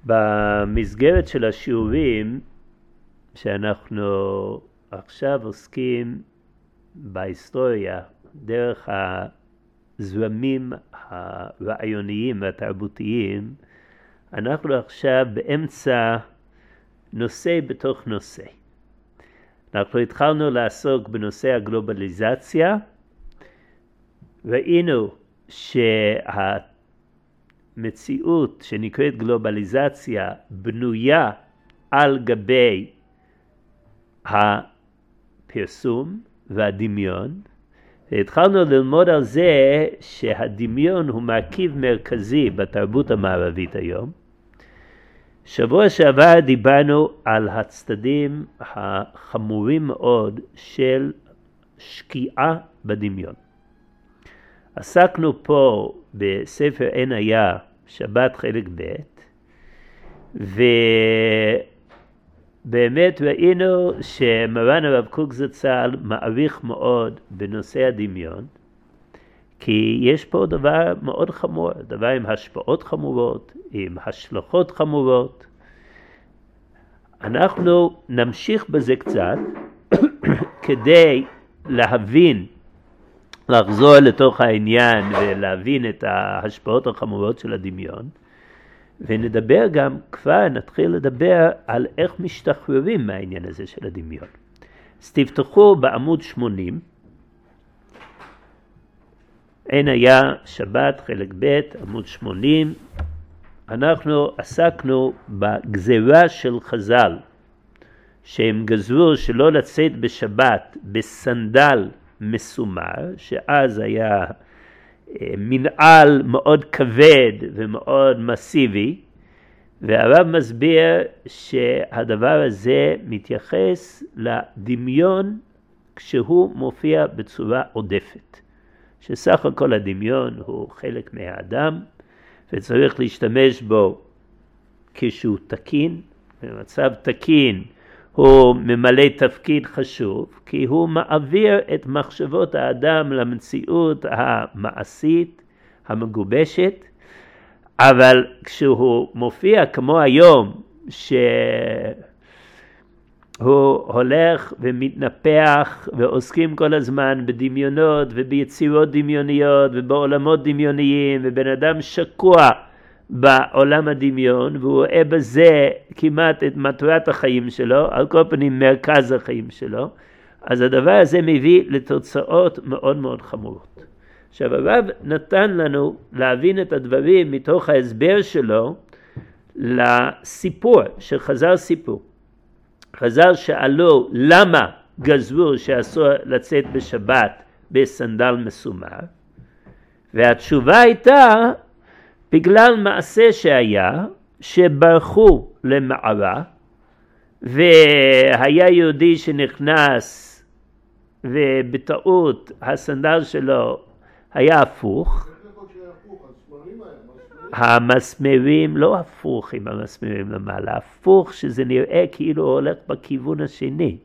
במסגרת של השיעורים שאנחנו עכשיו עוסקים בהיסטוריה דרך הזרמים הרעיוניים והתרבותיים, אנחנו עכשיו באמצע נושא בתוך נושא. אנחנו התחלנו לעסוק בנושא הגלובליזציה, ראינו שהמציאות שנקראת גלובליזציה בנויה על גבי הפרסום והדמיון, והתחלנו ללמוד על זה שהדמיון הוא מרכיב מרכזי בתרבות המערבית היום. שבוע שעבר דיברנו על הצדדים החמורים מאוד של שקיעה בדמיון. עסקנו פה בספר עין היה, שבת חלק ב', ובאמת ראינו שמרן הרב קוק זצ"ל מעריך מאוד בנושא הדמיון, כי יש פה דבר מאוד חמור, דבר עם השפעות חמורות, עם השלכות חמורות. אנחנו נמשיך בזה קצת כדי להבין, לחזור לתוך העניין ולהבין את ההשפעות החמורות של הדמיון, ונדבר גם, כבר נתחיל לדבר על איך משתחררים מהעניין הזה של הדמיון. אז תפתחו בעמוד 80, עין היה שבת חלק ב' עמוד 80. אנחנו עסקנו בגזרה של חז"ל שהם גזרו שלא לצאת בשבת בסנדל מסומר, שאז היה מנעל מאוד כבד ומאוד מסיבי, והרב מסביר שהדבר הזה מתייחס לדמיון כשהוא מופיע בצורה עודפת, שסך הכל הדמיון הוא חלק מהאדם וצריך להשתמש בו כשהוא תקין. במצב תקין הוא ממלא תפקיד חשוב, כי הוא מעביר את מחשבות האדם למציאות המעשית המגובשת. אבל כשהוא מופיע כמו היום, הוא הולך ומתנפח ועוסקים כל הזמן בדמיונות וביצירות דמיוניות ובעולמות דמיוניים, ובן אדם שקוע בעולם הדמיון והוא רואה בזה כמעט את מטרת החיים שלו, על כל פנים מרכז החיים שלו, אז הדבר הזה מביא לתוצאות מאוד מאוד חמורות. עכשיו הרב נתן לנו להבין את הדברים מתוך ההסבר שלו לסיפור שחז"ל סיפור. חז"ל שאלו למה גזרו שאסור לצאת בשבת בסנדל מסומר, והתשובה הייתה בגלל מעשה שהיה, שברחו למערה, והיה יהודי שנכנס ובטעות הסנדל שלו היה הפוך. המסמרים לא הפוך עם המסמרים למעלה, הפוך שזה נראה כאילו הוא הולך בכיוון השני,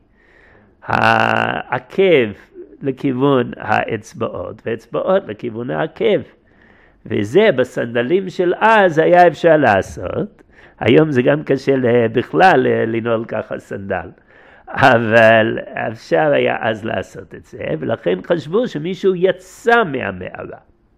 העקב לכיוון האצבעות והאצבעות לכיוון העקב, וזה בסנדלים של אז היה אפשר לעשות. היום זה גם קשה בכלל לנעול ככה סנדל, אבל אפשר היה אז לעשות את זה, ולכן חשבו שמישהו יצא מהמערה.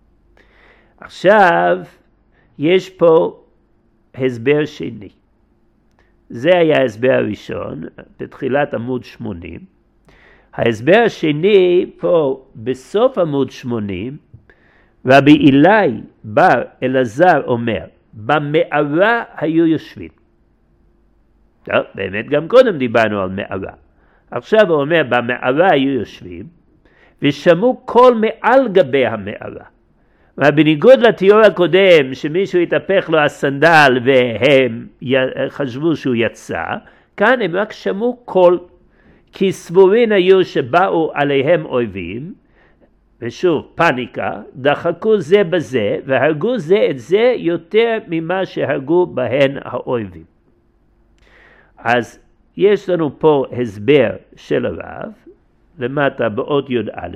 עכשיו יש פה הסבר שני. זה היה ההסבר הראשון בתחילת עמוד 80. ההסבר השני פה בסוף עמוד 80, רבי אילאי בר אלעזר אומר, במערה היו יושבים. טוב, באמת גם קודם דיברנו על מערה. עכשיו הוא אומר, במערה היו יושבים ושמעו קול מעל גבי המערה. ובניגוד לתיאור הקודם שמישהו התהפך לו הסנדל והם חשבו שהוא יצא, כאן הם רק שמעו קול, כי סבורים היו שבאו עליהם אויבים, ושוב פניקה, דחקו זה בזה והרגו זה את זה יותר ממה שהרגו בהן האויבים. אז יש לנו פה הסבר של הרב למטה באות י' א',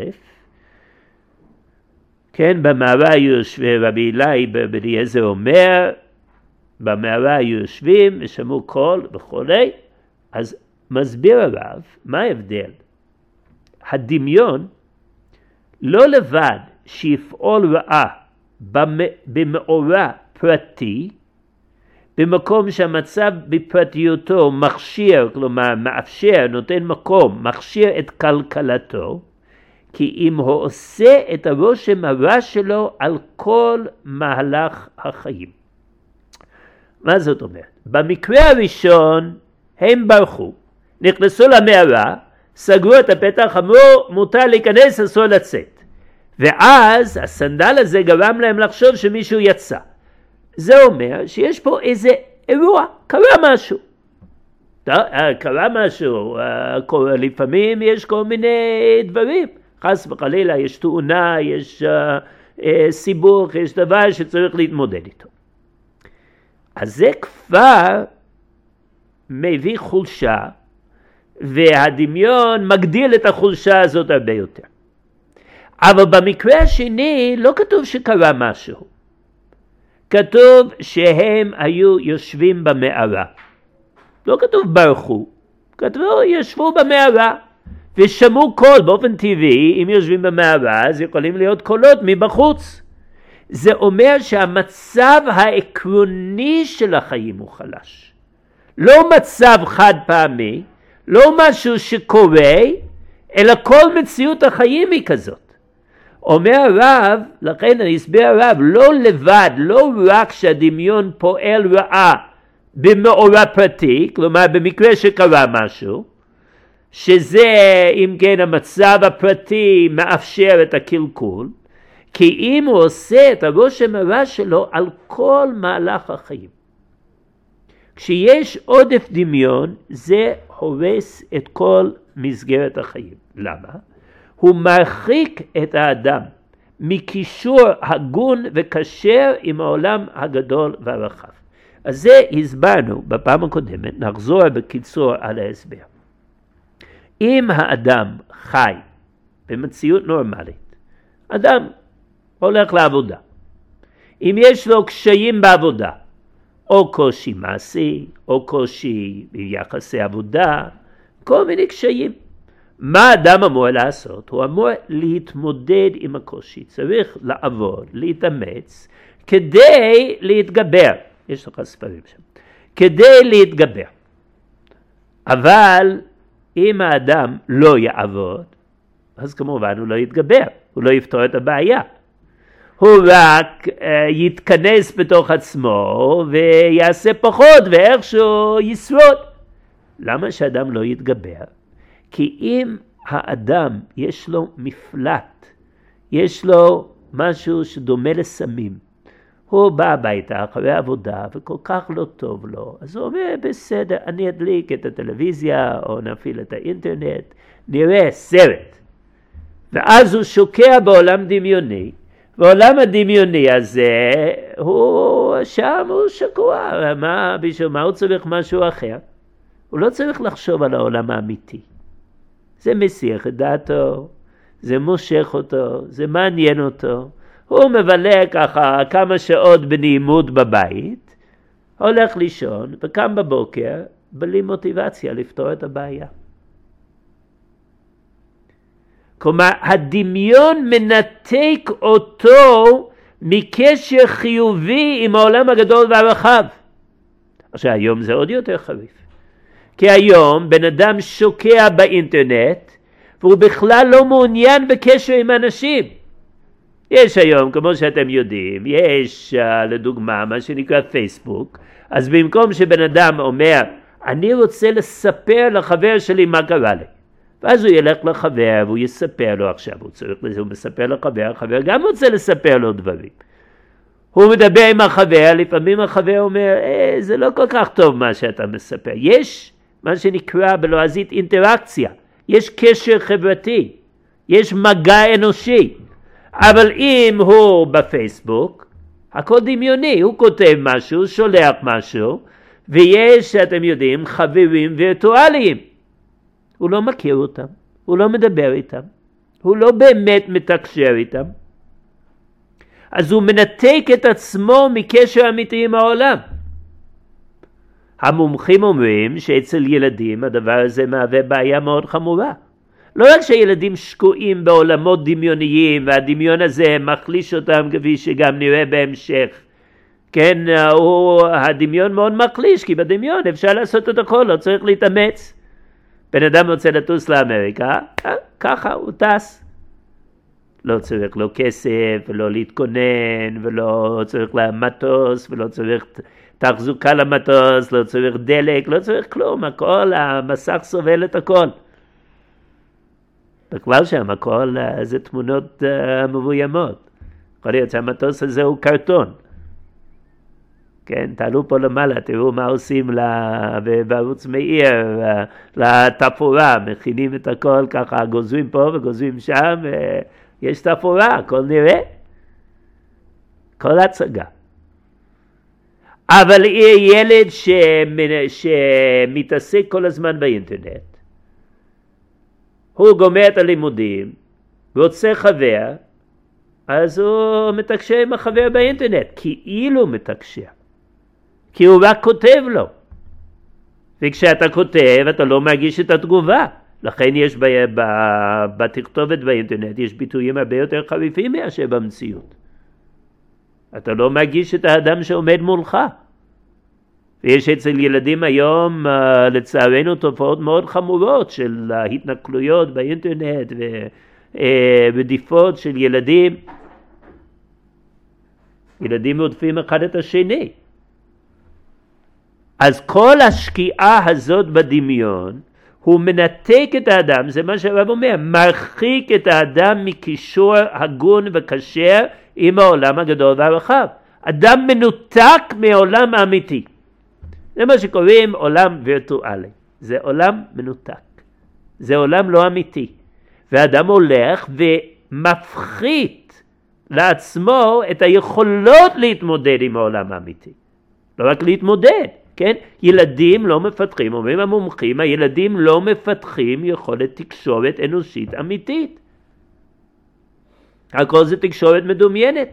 כן, במערה יושבי רבי אילאי בן אליעזר אומר, במערה היו יושבים ושמעו קול וכולי, אז מסביר הרב מה ההבדל. הדמיון לא לבד שיפעול רעה במאורע פרטי, במקום שהמצב בפרטיותו מכשיר, כלומר מאפשר, נותן מקום, מכשיר את כלכלתו, כי אם הוא עושה את הרושם הרע שלו על כל מהלך החיים. מה זאת אומרת? במקרה הראשון הם ברחו, נכנסו למערה, סגרו את הפתח, אמרו מותר להיכנס, אסור לצאת. ואז הסנדל הזה גרם להם לחשוב שמישהו יצא. זה אומר שיש פה איזה אירוע, קרה משהו. קרה משהו, לפעמים יש כל מיני דברים. חס וחלילה, יש תאונה, יש סיבוך, יש דבר שצריך להתמודד איתו. אז זה כבר מביא חולשה, והדמיון מגדיל את החולשה הזאת הרבה יותר. אבל במקרה השני לא כתוב שקרה משהו. כתוב שהם היו יושבים במערה. לא כתוב ברחו. כתוב ישבו במערה. ושמעו קול. באופן טבעי, אם יושבים במערה, אז יכולים להיות קולות מבחוץ. זה אומר שהמצב העקרוני של החיים הוא חלש. לא מצב חד פעמי, לא משהו שקורה, אלא כל מציאות החיים היא כזאת. אומר הרב, לכן אני אסביר הרב, לא לבד, לא רק שהדמיון פועל רעה במאורע פרטי, כלומר במקרה שקרה משהו, שזה אם כן המצב הפרטי מאפשר את הקלקול, כי אם הוא עושה את הרושם הרע שלו על כל מהלך החיים. כשיש עודף דמיון, זה הורס את כל מסגרת החיים. למה? הוא מרחיק את האדם מקישור הגון וכשר עם העולם הגדול והרחב. אז זה הסברנו בפעם הקודמת, נחזור בקיצור על ההסבר. אם האדם חי במציאות נורמלית, אדם הולך לעבודה, אם יש לו קשיים בעבודה, או קושי מעשי, או קושי ביחסי עבודה, כל מיני קשיים. מה אדם אמור לעשות? הוא אמור להתמודד עם הקושי, צריך לעבוד, להתאמץ, כדי להתגבר. יש לך ספרים שם. כדי להתגבר. אבל אם האדם לא יעבוד, אז כמובן הוא לא יתגבר, הוא לא יפתור את הבעיה. הוא רק יתכנס בתוך עצמו ויעשה פחות ואיכשהו ישרוד. למה שאדם לא יתגבר? כי אם האדם יש לו מפלט, יש לו משהו שדומה לסמים, הוא בא הביתה אחרי עבודה וכל כך לא טוב לו, אז הוא אומר בסדר, אני אדליק את הטלוויזיה או נפעיל את האינטרנט, נראה סרט. ואז הוא שוקע בעולם דמיוני, והעולם הדמיוני הזה, שם הוא שקוע. בשביל מה הוא צריך משהו אחר? הוא לא צריך לחשוב על העולם האמיתי. זה מסיח את דעתו, זה מושך אותו, זה מעניין אותו. הוא מבלה ככה כמה שעות בנעימות בבית, הולך לישון וקם בבוקר בלי מוטיבציה לפתור את הבעיה. כלומר, הדמיון מנתק אותו מקשר חיובי עם העולם הגדול והרחב. עכשיו, היום זה עוד יותר חריף. כי היום בן אדם שוקע באינטרנט, והוא בכלל לא מעוניין בקשר עם אנשים. יש היום, כמו שאתם יודעים, יש לדוגמה מה שנקרא פייסבוק, אז במקום שבן אדם אומר, אני רוצה לספר לחבר שלי מה קרה לי. ואז הוא ילך לחבר והוא יספר לו עכשיו, הוא מספר לחבר, החבר גם רוצה לספר לו דברים. הוא מדבר עם החבר, לפעמים החבר אומר, זה לא כל כך טוב מה שאתה מספר. יש מה שנקרא בלועזית אינטראקציה, יש קשר חברתי, יש מגע אנושי. אבל אם הוא בפייסבוק, הכל דמיוני, הוא כותב משהו, שולח משהו, ויש, אתם יודעים, חברים וירטואליים. הוא לא מכיר אותם, הוא לא מדבר איתם, הוא לא באמת מתקשר איתם. אז הוא מנתק את עצמו מקשר אמיתי עם העולם. המומחים אומרים שאצל ילדים הדבר הזה מהווה בעיה מאוד חמורה. לא רק שהילדים שקועים בעולמות דמיוניים, והדמיון הזה מחליש אותם כפי שגם נראה בהמשך. כן, הדמיון מאוד מחליש, כי בדמיון אפשר לעשות את הכל, לא צריך להתאמץ. בן אדם רוצה לטוס לאמריקה, ככה הוא טס. לא צריך לא כסף, ולא להתכונן, ולא צריך למטוס, ולא צריך תחזוקה למטוס, לא צריך דלק, לא צריך כלום, הכל, המסך סובל את הכל. בכלל שם הכל זה תמונות מבוימות. יכול להיות שהמטוס הזה הוא קרטון. כן, תעלו פה למעלה, תראו מה עושים בערוץ מאיר, לתפאורה, מכינים את הכל ככה, גוזרים פה וגוזרים שם, יש תפאורה, הכל נראה. כל הצגה. אבל ילד שמתעסק כל הזמן באינטרנט, הוא גומר את הלימודים, רוצה חבר, אז הוא מתקשר עם החבר באינטרנט, כאילו מתקשר. כי הוא רק כותב לו. וכשאתה כותב, אתה לא מרגיש את התגובה. לכן יש בתכתובת באינטרנט, יש ביטויים הרבה יותר חריפים מאשר במציאות. אתה לא מרגיש את האדם שעומד מולך. ויש אצל ילדים היום, לצערנו, תופעות מאוד חמורות של התנכלויות באינטרנט ורדיפות של ילדים. ילדים רודפים אחד את השני. אז כל השקיעה הזאת בדמיון, הוא מנתק את האדם, זה מה שהרב אומר, מרחיק את האדם מקישור הגון וכשר עם העולם הגדול והרחב. אדם מנותק מעולם האמיתי. זה מה שקוראים עולם וירטואלי. זה עולם מנותק. זה עולם לא אמיתי. ואדם הולך ומפחית לעצמו את היכולות להתמודד עם העולם האמיתי. לא רק להתמודד, כן? ילדים לא מפתחים, אומרים המומחים, הילדים לא מפתחים יכולת תקשורת אנושית אמיתית. הכל זה תקשורת מדומיינת.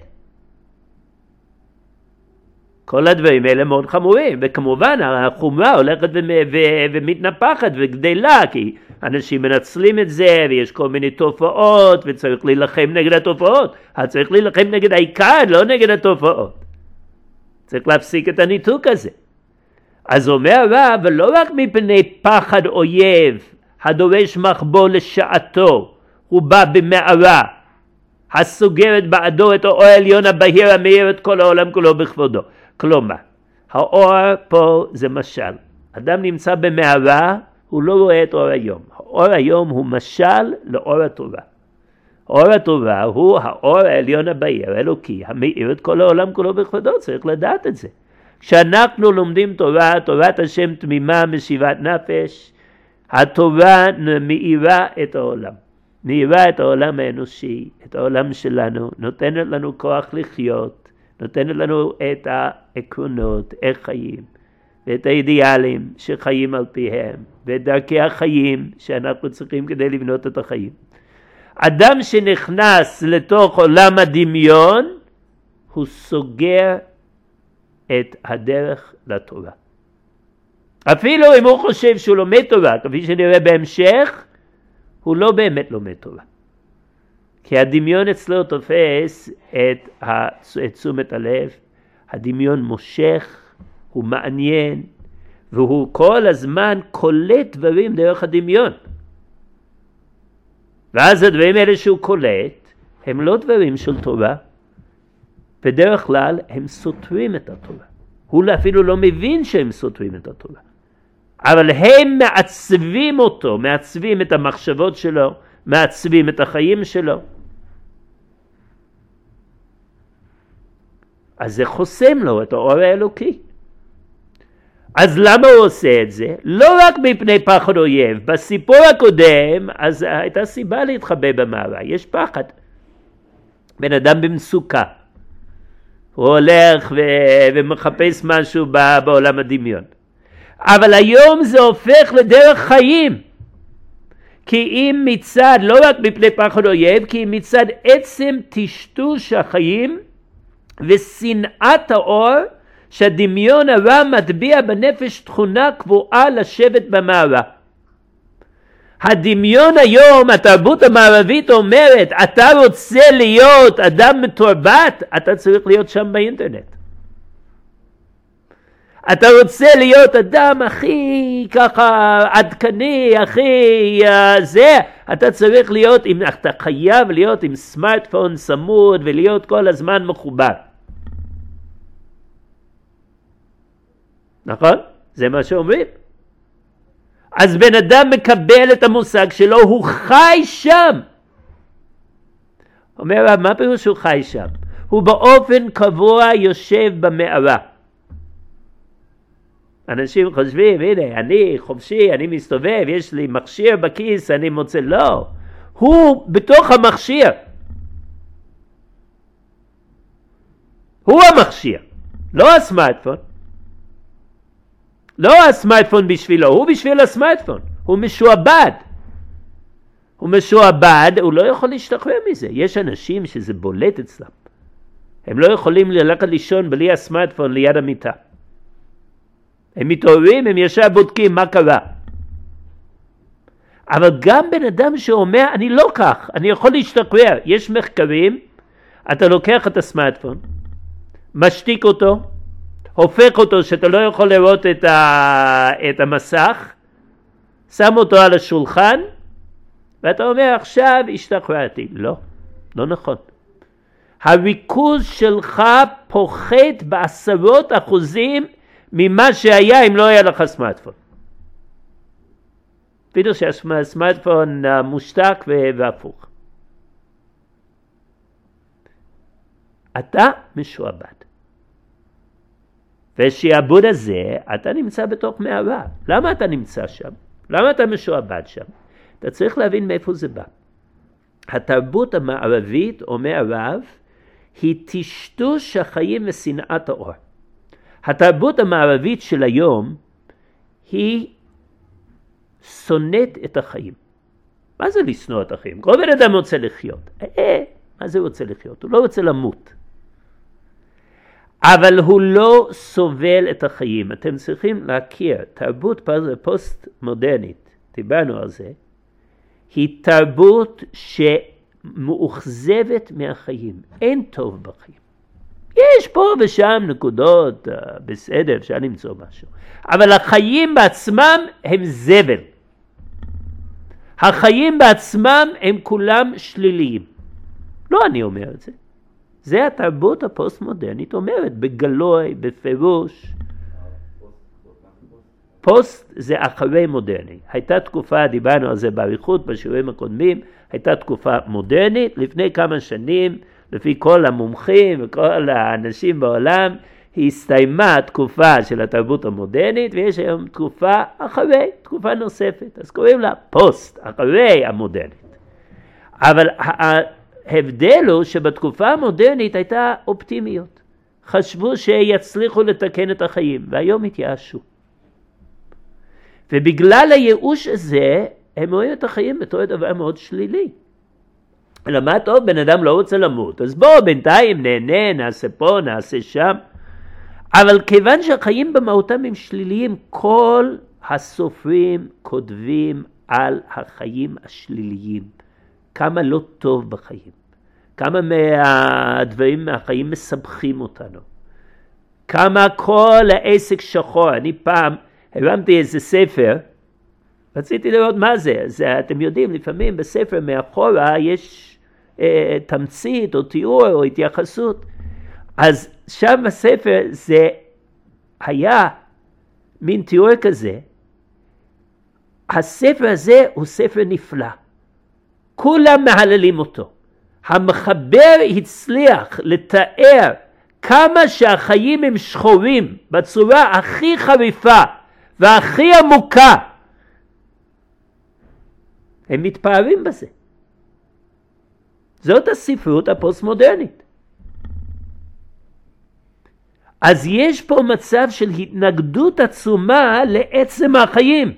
כל הדברים האלה מאוד חמורים, וכמובן החומרה הולכת ומתנפחת וגדלה, כי אנשים מנצלים את זה, ויש כל מיני תופעות, וצריך להילחם נגד התופעות. צריך להילחם נגד העיקר, לא נגד התופעות. צריך להפסיק את הניתוק הזה. אז אומר הרב, ולא רק מפני פחד אויב, הדורש מחבוא לשעתו, הוא בא במערה, הסוגרת בעדו את האור העליון הבהיר המאיר את כל העולם כולו בכבודו. כלומר, האור פה זה משל. אדם נמצא במערה, הוא לא רואה את אור היום. האור היום הוא משל לאור התורה. אור התורה הוא האור העליון הבהיר, אלוקי, המאיר את כל העולם כולו בכבודו, צריך לדעת את זה. כשאנחנו לומדים תורה, תורת השם תמימה משיבת נפש, התורה מאירה את העולם. מאירה את העולם האנושי, את העולם שלנו, נותנת לנו כוח לחיות, נותנת לנו את העקרונות, איך חיים, ואת האידיאלים שחיים על פיהם, ואת דרכי החיים שאנחנו צריכים כדי לבנות את החיים. אדם שנכנס לתוך עולם הדמיון, הוא סוגר את הדרך לתורה. אפילו אם הוא חושב שהוא לומד תורה, כפי שנראה בהמשך, הוא לא באמת לומד תורה. כי הדמיון אצלו תופס את תשומת הלב, הדמיון מושך, הוא מעניין, והוא כל הזמן קולט דברים דרך הדמיון. ואז הדברים האלה שהוא קולט, הם לא דברים של תורה, בדרך כלל הם סותרים את התורה. הוא אפילו לא מבין שהם סותרים את התורה. אבל הם מעצבים אותו, מעצבים את המחשבות שלו, מעצבים את החיים שלו. אז זה חוסם לו את האור האלוקי. אז למה הוא עושה את זה? לא רק מפני פחד אויב. בסיפור הקודם, אז הייתה סיבה להתחבא במערה. יש פחד. בן אדם במצוקה. הוא הולך ומחפש משהו בעולם הדמיון. אבל היום זה הופך לדרך חיים. כי אם מצד, לא רק מפני פחד אויב, כי מצד עצם טשטוש החיים ושנאת האור שהדמיון הרע מטביע בנפש תכונה קבועה לשבת במערה. הדמיון היום, התרבות המערבית אומרת, אתה רוצה להיות אדם מתורבת, אתה צריך להיות שם באינטרנט. אתה רוצה להיות אדם הכי ככה עדכני, הכי זה, אתה צריך להיות, אתה חייב להיות עם סמארטפון צמוד ולהיות כל הזמן מחובר. נכון? זה מה שאומרים. אז בן אדם מקבל את המושג שלו, הוא חי שם. אומר, מה פירוש הוא חי שם? הוא באופן קבוע יושב במערה. אנשים חושבים, הנה, אני חופשי, אני מסתובב, יש לי מכשיר בכיס, אני מוצא, לא. הוא בתוך המכשיר. הוא המכשיר, לא הסמארטפון. לא הסמארטפון בשבילו, הוא בשביל הסמארטפון. הוא משועבד. הוא משועבד, הוא לא יכול להשתחרר מזה. יש אנשים שזה בולט אצלם. הם לא יכולים ללכת לישון בלי הסמארטפון ליד המיטה. הם מתעוררים, הם ישר בודקים מה קרה. אבל גם בן אדם שאומר, אני לא כך, אני יכול להשתחרר. יש מחקרים, אתה לוקח את הסמארטפון, משתיק אותו, הופך אותו שאתה לא יכול לראות את המסך, שם אותו על השולחן, ואתה אומר, עכשיו השתחררתי. לא, לא נכון. הריכוז שלך פוחת ב10% ממה שהיה אם לא היה לך סמארטפון. אפילו שהסמארטפון מושתק והפוך. אתה משועבד. והשעבוד הזה, אתה נמצא בתוך מערה. למה אתה נמצא שם? למה אתה משועבד שם? אתה צריך להבין מאיפה זה בא. התרבות המערבית, אומר הרב, היא טשטוש החיים ושנאת האור. התרבות המערבית של היום היא שונאת את החיים. מה זה לשנוא את החיים? כל בן אדם רוצה לחיות. מה זה רוצה לחיות? הוא לא רוצה למות. אבל הוא לא סובל את החיים. אתם צריכים להכיר, תרבות פוסט מודרנית, דיברנו על זה, היא תרבות שמאוכזבת מהחיים. אין טוב בחיים. יש פה ושם נקודות, בסדר, אפשר למצוא משהו. אבל החיים בעצמם הם זבל. החיים בעצמם הם כולם שליליים. לא אני אומר את זה. זה התרבות הפוסט-מודרנית אומרת, בגלוי, בפירוש. פוסט זה אחרי מודרני. הייתה תקופה, דיברנו על זה בעריכות בשיעורים הקודמים, הייתה תקופה מודרנית, לפני כמה שנים, לפי כל המומחים וכל האנשים בעולם, היא הסתיימה התקופה של התרבות המודרנית, ויש היום תקופה אחרי, תקופה נוספת. אז קוראים לה פוסט, אחרי המודרנית. אבל ההבדל הוא שבתקופה המודרנית הייתה אופטימיות. חשבו שיצליחו לתקן את החיים, והיום התייאשו. ובגלל הייאוש הזה, הם רואים את החיים בתור דבר מאוד שלילי. למה טוב, בן אדם לא רוצה למות, אז בואו בינתיים נהנה, נעשה פה, נעשה שם. אבל כיוון שהחיים במהותם הם שליליים, כל הסופרים כותבים על החיים השליליים. כמה לא טוב בחיים. כמה מהדברים מהחיים מסבכים אותנו. כמה כל העסק שחור. אני פעם הרמתי איזה ספר, רציתי לראות מה זה. אתם יודעים, לפעמים בספר מאחורה יש תמצית או תיאור או התייחסות. אז שם בספר זה היה מין תיאור כזה. הספר הזה הוא ספר נפלא. כולם מהללים אותו. המחבר הצליח לתאר כמה שהחיים הם שחורים בצורה הכי חריפה והכי עמוקה. הם מתפארים בזה. זאת הספרות הפוסט-מודרנית. אז יש פה מצב של התנגדות עצומה לעצם החיים.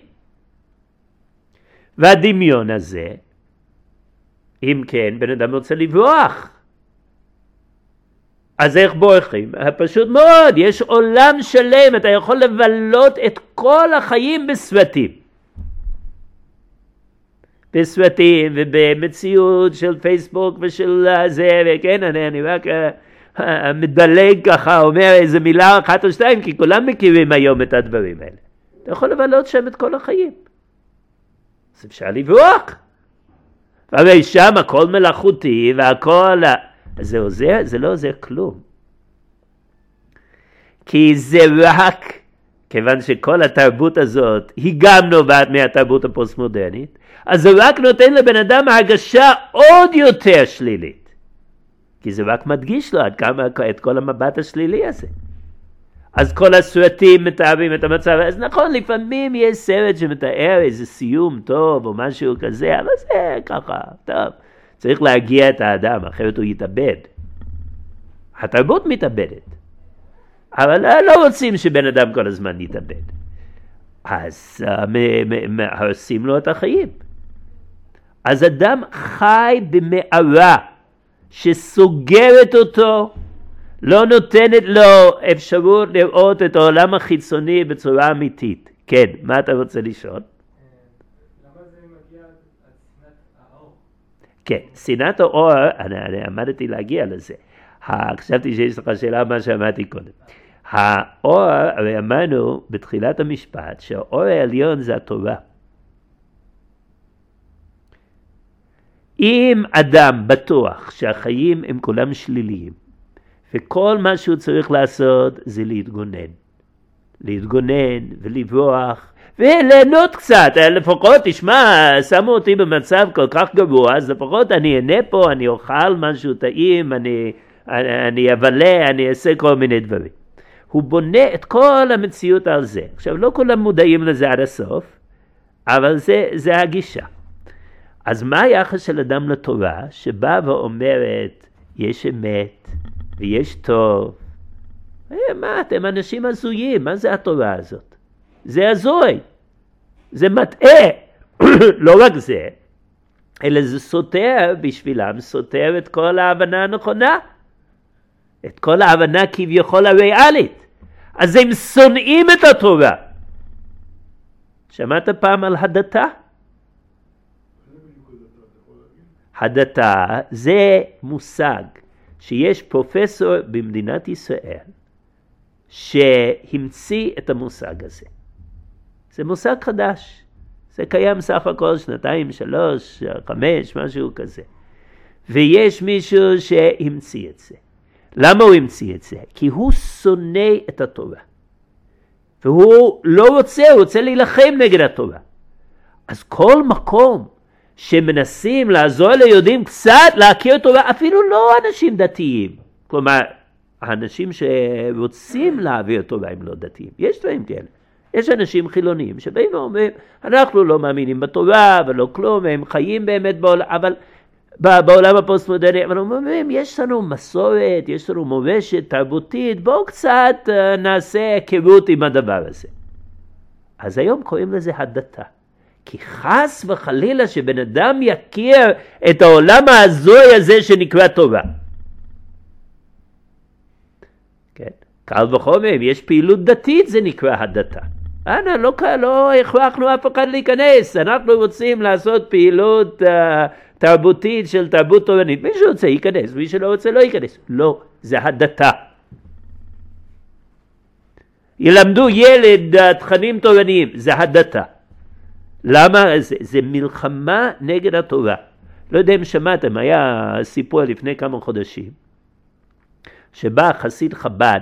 והדמיון הזה, אם כן, בן אדם רוצה לברוח. אז איך בורחים? פשוט מאוד, יש עולם שלם, אתה יכול לבלות את כל החיים בסרטים ובמציאות של פייסבוק ושל זה, וכן, אני רק מדלג ככה, אומר איזה מילה אחת או שתיים, כי כולם מכירים היום את הדברים האלה. אתה יכול לבלות שם את כל החיים. אז אפשר לברוח. אבל שם הכל מלאכותי והכל... זה עוזר? זה לא עוזר כלום. כי זה רק, כיוון שכל התרבות הזאת היא גם נובעת מהתרבות הפוסט-מודרנית, אז זה רק נותן לבן אדם הרגשה עוד יותר שלילית. כי זה רק מדגיש לו עד כמה את כל המבט השלילי הזה. אז כל הסרטים מתארים את המצב. אז נכון, לפעמים יש סרט שמתאר איזה סיום טוב או משהו כזה, אבל זה ככה, טוב. צריך להגיע את האדם, אחרת הוא יתאבד. התרבות מתאבדת. אבל לא רוצים שבן אדם כל הזמן יתאבד. אז הרסים לו את החיים. אז אדם חי במערה שסוגרת אותו, לא נותנת לו אפשרות לראות את העולם החיצוני בצורה אמיתית. כן, מה אתה רוצה לשאול? כן, שנאת האור, אני עמדתי להגיע לזה. חשבתי שיש לך שאלה מה שאמרתי קודם. האור, הרי אמרנו בתחילת המשפט, שהאור העליון זה התורה. אם אדם בטוח שהחיים הם כולם שליליים, וכל מה שהוא צריך לעשות זה להתגונן ולברוח, וליהנות קצת, לפחות תשמע, שמו אותי במצב כל כך גרוע, אז לפחות אני אהנה פה, אני אוכל משהו טעים, אני אבלה, אני אעשה כל מיני דברים. הוא בונה את כל המציאות על זה. עכשיו, לא כולם מודעים לזה עד הסוף, אבל זה הגישה. אז מה היחס של אדם לתורה, שבא ואומרת, יש אמת, ויש טוב? מה, אתם אנשים הזויים, מה זה התורה הזאת? זה הזוי, זה מטעה, לא רק זה, אלא זה סותר בשבילם, סותר את כל ההבנה הנכונה, את כל ההבנה כביכול הריאלית. אז הם שונאים את התורה. שמעת פעם על הדתה? הדתה זה מושג שיש פרופסור במדינת ישראל שהמציא את המושג הזה. זה מושג חדש. זה קיים סך הכל 2, 3, 5, משהו כזה. ויש מישהו שהמציא את זה. למה הוא המציא את זה? כי הוא שונא את התורה. והוא לא רוצה, הוא רוצה להילחם נגד התורה. אז כל מקום שמנסים לעזור ליהודים קצת להכיר תורה, אפילו לא אנשים דתיים. כלומר, האנשים שרוצים להעביר תורה הם לא דתיים. יש דברים כאלה. יש אנשים חילוניים שבאים ואומרים, אנחנו לא מאמינים בתורה ולא כלום, הם חיים באמת בעולם הפוסט-מודרני, אבל אומרים, יש לנו מסורת, יש לנו מורשת תרבותית, בואו קצת נעשה היכרות עם הדבר הזה. אז היום קוראים לזה הדתה. כי חס וחלילה שבן אדם יכיר את העולם ההזוי הזה שנקרא תורה. כן? קל וחומר, אם יש פעילות דתית זה נקרא הדתה. לא הכרחנו אף אחד להיכנס, אנחנו רוצים לעשות פעילות תרבותית של תרבות תורנית. מי שרוצה ייכנס, מי שלא רוצה לא ייכנס. לא, זה הדתה. ילמדו ילד תכנים תורניים, זה הדתה. למה? זה מלחמה נגד התורה. לא יודע אם שמעתם, היה סיפור לפני כמה חודשים, שבא חסיד חב"ד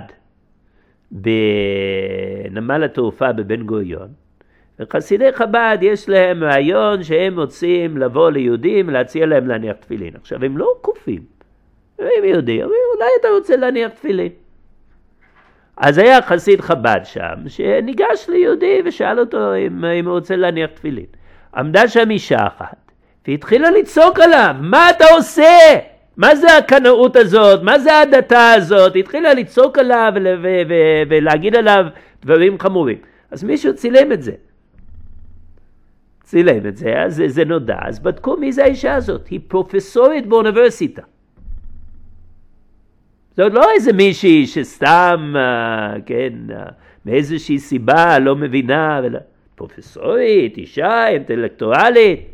בנמל התעופה בבן גוריון, וחסידי חב"ד יש להם רעיון שהם רוצים לבוא ליהודים להציע להם להניח תפילין. עכשיו הם לא קופים, הם יודעים, אולי אתה רוצה להניח תפילין. אז היה חסיד חב"ד שם שניגש ליהודי ושאל אותו אם הוא רוצה להניח תפילין. עמדה שם אישה אחת והתחילה לצעוק עליו, מה אתה עושה? מה זה הקנאות הזאת? מה זה הדתה הזאת? התחילה לצעוק עליו ולהגיד עליו דברים חמורים. אז מישהו צילם את זה. אז זה נודע. אז בדקו מי זה האישה הזאת. היא פרופסורית באוניברסיטה. זאת לא איזה מישהי שסתם, כן, מאיזושהי סיבה לא מבינה, פרופסורית, אישה, אינטלקטואלית.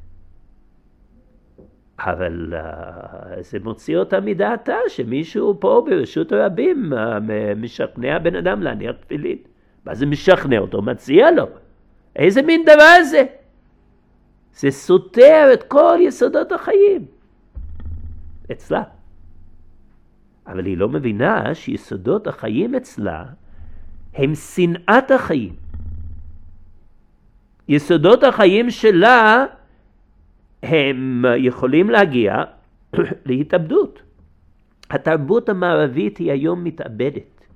אבל זה מוציא אותה מדעתה שמישהו פה ברשות הרבים משכנע בן אדם להניח תפילין. מה זה משכנע אותו? מציע לו. איזה מין דבר זה? זה סותר את כל יסודות החיים. אצלה. אבל היא לא מבינה שיסודות החיים אצלה הם שנאת החיים. יסודות החיים שלה הם יכולים להגיע להתאבדות. התרבות המערבית היא היום מתאבדת.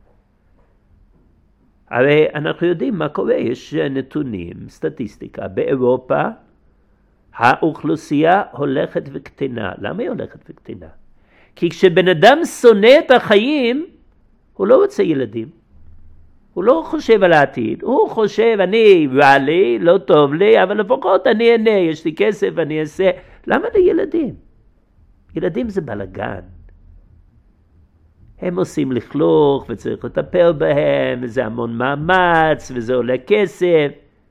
הרי אנחנו יודעים מה קורה, יש נתונים, סטטיסטיקה. באירופה האוכלוסייה הולכת וקטנה. למה היא הולכת וקטנה? כי כשבן אדם שונא את החיים, הוא לא רוצה ילדים. הוא לא חושב על העתיד, הוא חושב אני רע לי, לא טוב לי, אבל לפחות אני אענה, יש לי כסף, אני אעשה. למה לילדים? ילדים זה בלגן. הם עושים לכלוך וצריך לטפל בהם, וזה המון מאמץ וזה עולה כסף.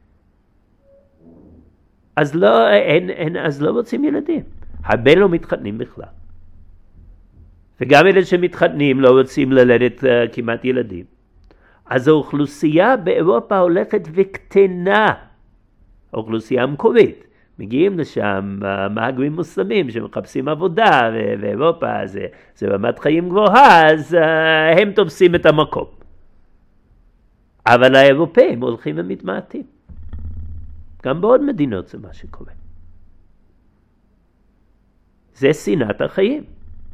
אז לא רוצים ילדים. הרבה לא מתחתנים בכלל. וגם אלה שמתחתנים לא רוצים ללדת כמעט ילדים. אז האוכלוסייה באירופה הולכת וקטנה. האוכלוסייה המקורית. מגיעים לשם מהגרים מוסלמים שמחפשים עבודה, ואירופה זה רמת חיים גבוהה, אז הם תופסים את המקום. אבל האירופאים הולכים ומתמעטים. גם בעוד מדינות זה מה שקורה. זה שנאת החיים.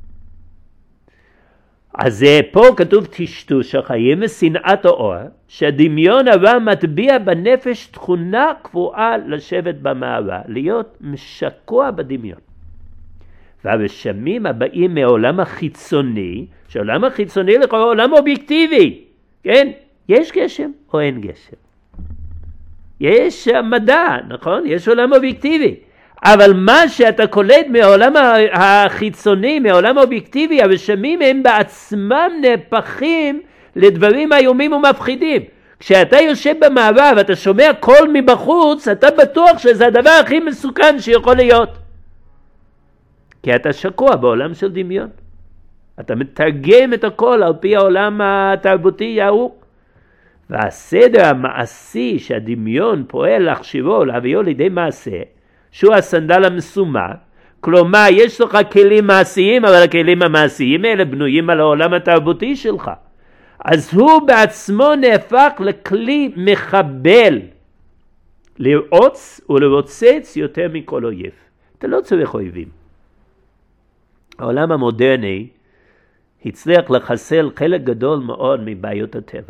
אז פה כתוב טשטוש החיים ושנאת האור, שהדמיון הרע מטביע בנפש תכונה קבועה לשבת במערה, להיות משקוע בדמיון. והרשמים הבאים מהעולם החיצוני, שהעולם החיצוני לכאורה עולם אובייקטיבי, כן? יש גשם או אין גשם? יש מדע, נכון? יש עולם אובייקטיבי. אבל מה שאתה קולט מהעולם החיצוני, מהעולם האובייקטיבי, הרשמים הם בעצמם נהפכים לדברים איומים ומפחידים. כשאתה יושב במערה ואתה שומע קול מבחוץ, אתה בטוח שזה הדבר הכי מסוכן שיכול להיות. כי אתה שקוע בעולם של דמיון. אתה מתרגם את הכל על פי העולם התרבותי ההוא. והסדר המעשי שהדמיון פועל להכשירו, להביאו לידי מעשה, שהוא הסנדל המסומא, כלומר יש לך כלים מעשיים, אבל הכלים המעשיים האלה בנויים על העולם התרבותי שלך. אז הוא בעצמו נהפך לכלי מחבל, לרעוץ ולרוצץ יותר מכל אויב. אתה לא צריך אויבים. העולם המודרני הצליח לחסל חלק גדול מאוד מבעיות הטבע.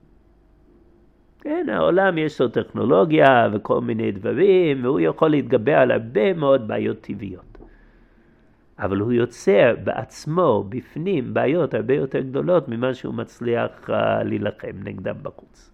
כן, העולם יש לו טכנולוגיה וכל מיני דברים, והוא יכול להתגבר על הרבה מאוד בעיות טבעיות. אבל הוא יוצר בעצמו, בפנים, בעיות הרבה יותר גדולות ממה שהוא מצליח להילחם נגדם בחוץ.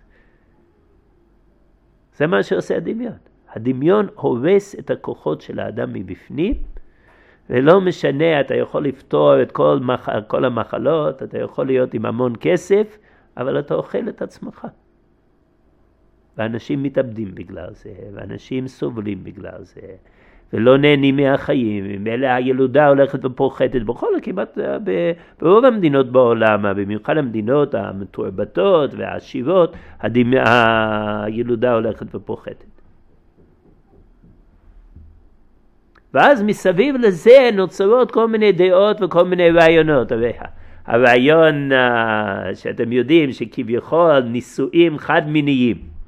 זה מה שעושה הדמיון. הדמיון הורס את הכוחות של האדם מבפנים, ולא משנה, אתה יכול לפתור את כל המחלות, אתה יכול להיות עם המון כסף, אבל אתה אוכל את עצמך. ואנשים מתאבדים בגלל זה, ואנשים סובלים בגלל זה, ולא נהנים מהחיים, אלא הילודה הולכת ופוחתת בכל כמעט ברוב המדינות בעולם, במיוחד המדינות המתורבתות והעשירות, הילודה הולכת ופוחתת. ואז מסביב לזה נוצרות כל מיני דעות וכל מיני רעיונות. הרעיון שאתם יודעים שכביכול נישואים חד מיניים,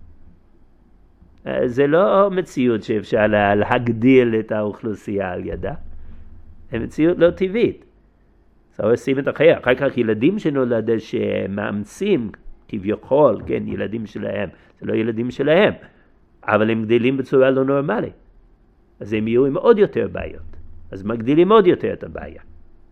זה לא מציאות שאפשר להגדיל את האוכלוסייה על ידה. זה מציאות לא טבעית. זה עושים את החיים. אחר כך ילדים שנולדים שמאמצים כביכול, כן, ילדים שלהם. זה לא ילדים שלהם, אבל הם גדלים בצורה לא נורמלית. אז הם יהיו עם עוד יותר בעיות. אז מגדילים עוד יותר את הבעיה.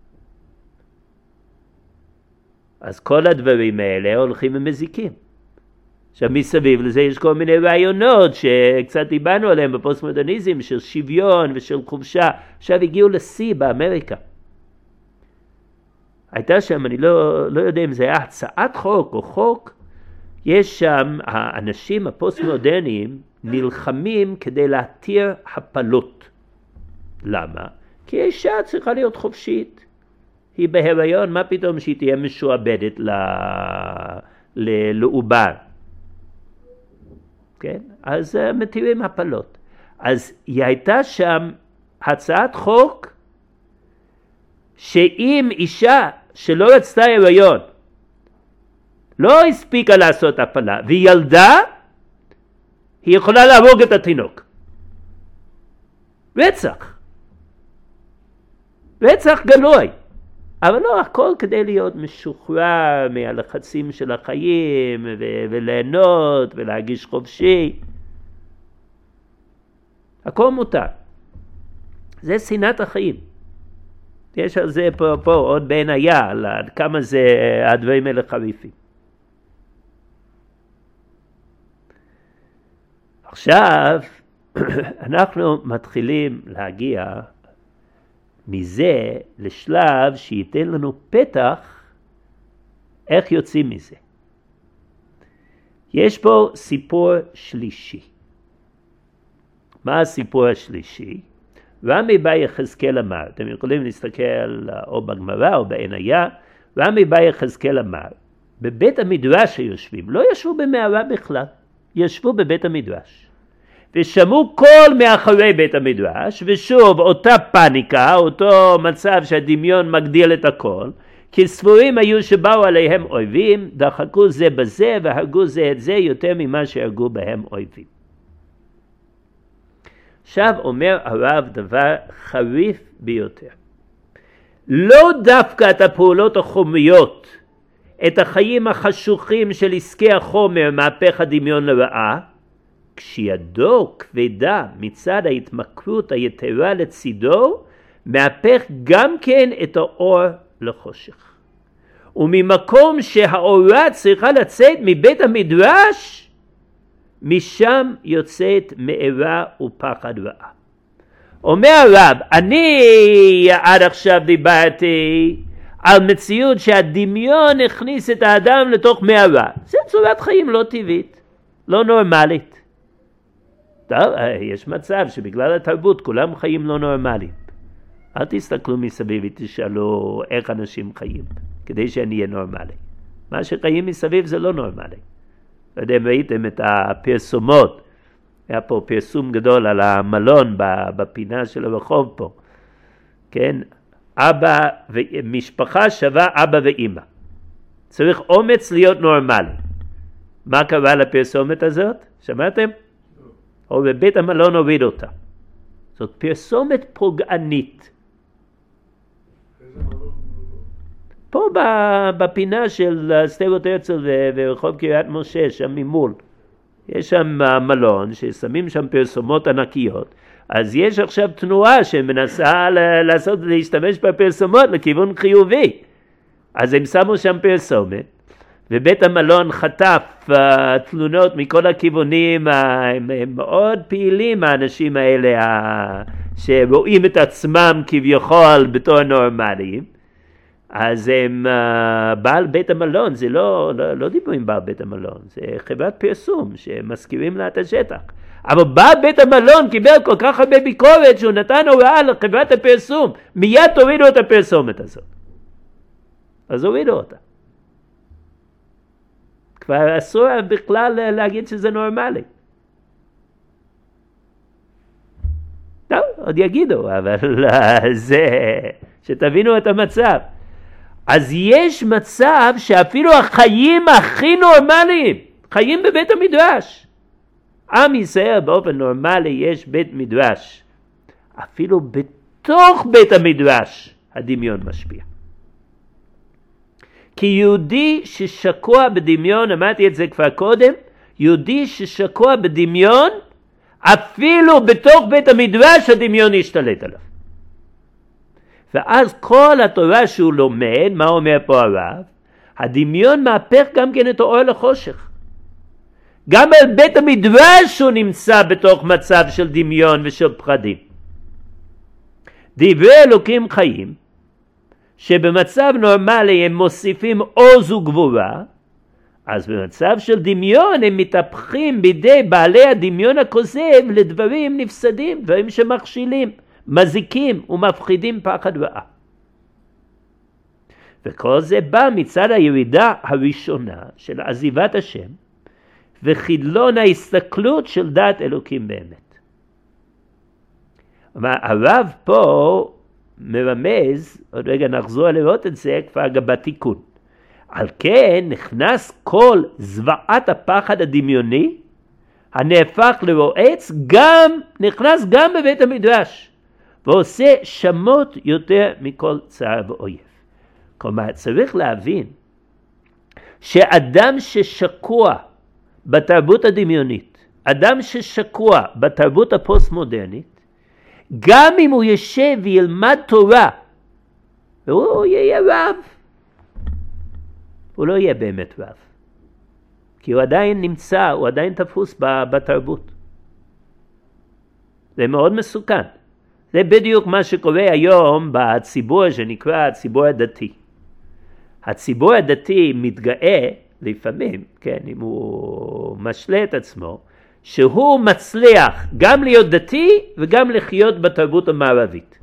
אז כל הדברים האלה הולכים ומזיקים. עכשיו מסביב לזה יש כל מיני רעיונות שקצת דיברנו עליהם בפוסט-מודרניזם של שוויון ושל חופשה. עכשיו הגיעו לשיא באמריקה. הייתה שם, אני לא יודע אם זה היה הצעת חוק או חוק, יש שם, האנשים הפוסט-מודרניים נלחמים כדי להתיר הפלות. למה? כי האישה צריכה להיות חופשית. היא בהיריון, מה פתאום שהיא תהיה משועבדת לעובר? כן? אז מתירים הפלות. אז היא הייתה שם הצעת חוק שאם אישה שלא רצתה הריון לא הספיקה לעשות הפלה והיא ילדה, היא יכולה להרוג את התינוק. רצח גלוי. אבל לא הכל כדי להיות משוחרר מהלחצים של החיים וליהנות ולהגיש חופשי. הכל מותר. זה שנאת החיים. יש על זה פה עוד בין היה, על כמה זה הדברים האלה חריפים. עכשיו אנחנו מתחילים להגיע מזה לשלב שייתן לנו פתח איך יוצאים מזה. יש פה סיפור שלישי. מה הסיפור השלישי? רמי בא יחזקאל אמר, אתם יכולים להסתכל או בגמרא או בעניה, רמי בא יחזקאל אמר, בבית המדרש היושבים, לא ישבו במערה בכלל, ישבו בבית המדרש. ושמעו קול מאחורי בית המדרש, ושוב אותה פאניקה, אותו מצב שהדמיון מגדיל את הכל, כי ספורים היו שבאו עליהם אויבים, דחקו זה בזה והרגו זה את זה יותר ממה שהרגו בהם אויבים. עכשיו אומר הרב דבר חריף ביותר. לא דווקא את הפעולות החומריות, את החיים החשוכים של עסקי החומר מהפך הדמיון לרעה, כשידו כבדה מצד ההתמכרות היתרה לצידו, מהפך גם כן את האור לחושך. וממקום שהאורה צריכה לצאת מבית המדרש, משם יוצאת מארה ופחד רעה. אומר הרב, אני עד עכשיו דיברתי על מציאות שהדמיון הכניס את האדם לתוך מערה. זה צורת חיים לא טבעית, לא נורמלית. טוב, יש מצב שבגלל התרבות כולם חיים לא נורמליים. אל תסתכלו מסביב ותשאלו איך אנשים חיים, כדי שאני אהיה נורמלי. מה שחיים מסביב זה לא נורמלי. לא יודע אם ראיתם את הפרסומות, היה פה פרסום גדול על המלון בפינה של הרחוב פה. כן, אבא ומשפחה שווה אבא ואמא. צריך אומץ להיות נורמלי. מה קרה לפרסומת הזאת? שמעתם? או בבית המלון הוריד אותה. זאת פרסומת פוגענית. פה בפינה של סטרות הרצל ורחוב קריית משה, שם ממול. יש שם מלון ששמים שם פרסומות ענקיות. אז יש עכשיו תנועה שמנסה להשתמש בפרסומות לכיוון חיובי. אז הם שמו שם פרסומת. ובית המלון חטף תלונות מכל הכיוונים, הם מאוד פעילים האנשים האלה שרואים את עצמם כביכול בתור נורמליים. אז הם, בעל בית המלון, זה לא דיברו עם בעל בית המלון, זה חברת פרסום שמזכירים לה את השטח. אבל בעל בית המלון קיבל כל כך הרבה ביקורת שהוא נתן הוראה לחברת הפרסום, מיד תורידו את הפרסומת הזאת. אז הורידו אותה. כבר אסור בכלל להגיד שזה נורמלי. טוב, עוד יגידו, אבל זה, שתבינו את המצב. אז יש מצב שאפילו החיים הכי נורמליים, חיים בבית המדרש. עם ישראל באופן נורמלי יש בית מדרש. אפילו בתוך בית המדרש הדמיון משפיע. כי יהודי ששקוע בדמיון, אמרתי את זה כבר קודם, יהודי ששקוע בדמיון, אפילו בתוך בית המדרש הדמיון ישתלט עליו. ואז כל התורה שהוא לומד, מה אומר פה הרב? הדמיון מהפך גם כן את האור לחושך. גם על בית המדרש הוא נמצא בתוך מצב של דמיון ושל פחדים. דברי אלוקים חיים, שבמצב נורמלי הם מוסיפים עוז וגבורה, אז במצב של דמיון הם מתהפכים בידי בעלי הדמיון הכוזב לדברים נפסדים, דברים שמכשילים, מזיקים ומפחידים פחד רעה. וכל זה בא מצד הירידה הראשונה של עזיבת השם וחדלון ההסתכלות של דעת אלוקים באמת. הרב פה מרמז, עוד רגע נחזור לראות את זה כבר גם בתיקון. על כן נכנס כל זוועת הפחד הדמיוני הנהפך לרועץ, נכנס גם בבית המדרש ועושה שמות יותר מכל צער ואויב. כלומר צריך להבין שאדם ששקוע בתרבות הדמיונית, אדם ששקוע בתרבות הפוסט-מודרנית, גם אם הוא ישב וילמד תורה, הוא יהיה רב. הוא לא יהיה באמת רב. כי הוא עדיין נמצא, הוא עדיין תפוס בתרבות. זה מאוד מסוכן. זה בדיוק מה שקורה היום בציבור שנקרא הציבור הדתי. הציבור הדתי מתגאה לפעמים, כן, אם הוא משלה את עצמו, שהוא מצליח גם להיות דתי וגם לחיות בתרבות המערבית.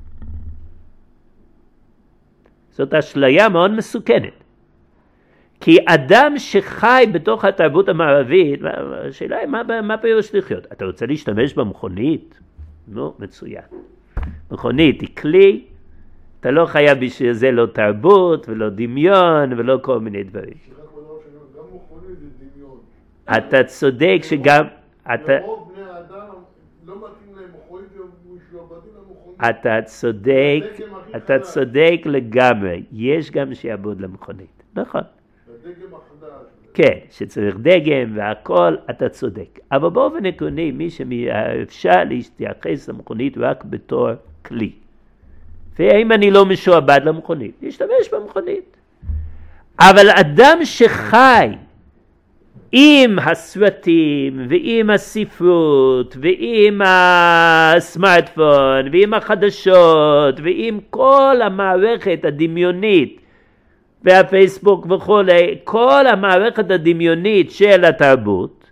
זאת אשליה מאוד מסוכנת. כי אדם שחי בתוך התרבות המערבית, השאלה היא מה פירוש לחיות? אתה רוצה להשתמש במכונית? נו, מצוין. מכונית היא כלי, אתה לא חייב בשביל זה לא תרבות ולא דמיון ולא כל מיני דברים. גם מכונית זה דמיון. אתה צודק שגם... לרוב בני האדם לא מתאים להם מכונית ומשועבדים למכונית. אתה צודק לגמרי. יש גם שיעבוד למכונית. נכון. הדגם החדש. כן, שצריך דגם והכל, אתה צודק. אבל באופן עקרוני, מי שאפשר להתייחס למכונית רק בתור כלי. ואם אני לא משועבד למכונית, להשתמש במכונית. אבל אדם שחי עם הסרטים ועם הספרות ועם הסמארטפון ועם החדשות ועם כל המערכת הדמיונית והפייסבוק וכל, כל המערכת הדמיונית של התרבות,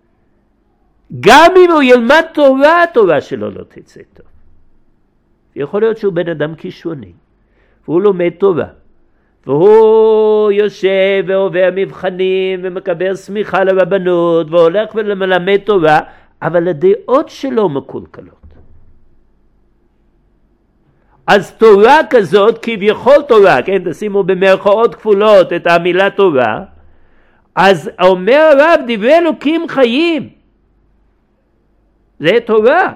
גם אם הוא ילמד תורה, התורה שלו לא תצא טוב. יכול להיות שהוא בן אדם כישרוני, והוא לומד תורה, והוא יושב ועובר מבחנים ומקבל סמיכה לרבנות והולך ולמלמד תורה, אבל הדעות שלו מקולקלות. אז תורה כזאת, כביכול תורה, כן, תשימו במרכאות כפולות את המילה תורה, אז אומר הרב, דברי אלוקים חיים. זה תורה.